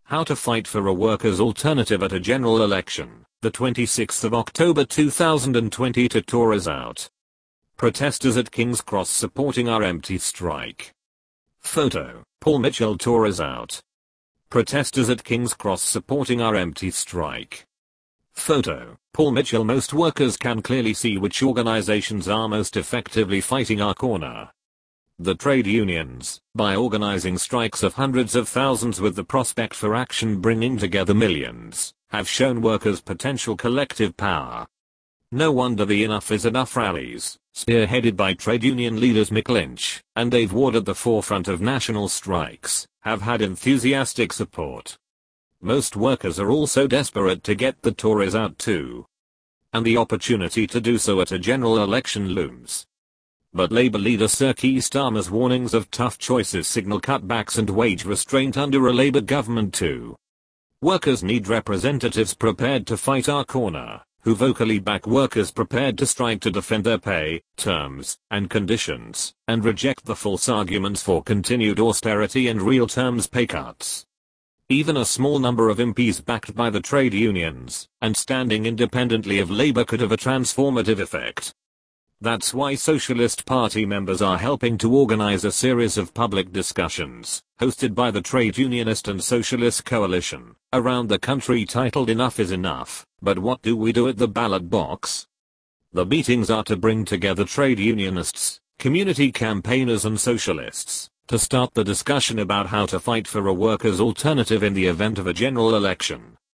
How to fight for a workers' alternative at a general election, the 26th of October 2020 to Tories out. Protesters at King's Cross supporting our empty strike. Photo, Paul Mitchell. Tories out. Protesters at King's Cross supporting our empty strike. Photo, Paul Mitchell. Most workers can clearly see which organizations are most effectively fighting our corner. The trade unions, by organizing strikes of hundreds of thousands with the prospect for action bringing together millions, have shown workers potential collective power. No wonder the Enough is Enough rallies, spearheaded by trade union leaders Mick Lynch and Dave Ward at the forefront of national strikes, have had enthusiastic support. Most workers are also desperate to get the Tories out too. And the opportunity to do so at a general election looms. But Labour leader Sir Keir Starmer's warnings of tough choices signal cutbacks and wage restraint under a Labour government too. Workers need representatives prepared to fight our corner, who vocally back workers prepared to strike to defend their pay, terms, and conditions, and reject the false arguments for continued austerity and real terms pay cuts. Even a small number of MPs backed by the trade unions, and standing independently of Labour could have a transformative effect. That's why Socialist Party members are helping to organize a series of public discussions, hosted by the Trade Unionist and Socialist Coalition, around the country titled Enough is Enough, but what do we do at the ballot box? The meetings are to bring together trade unionists, community campaigners and socialists, to start the discussion about how to fight for a workers' alternative in the event of a general election.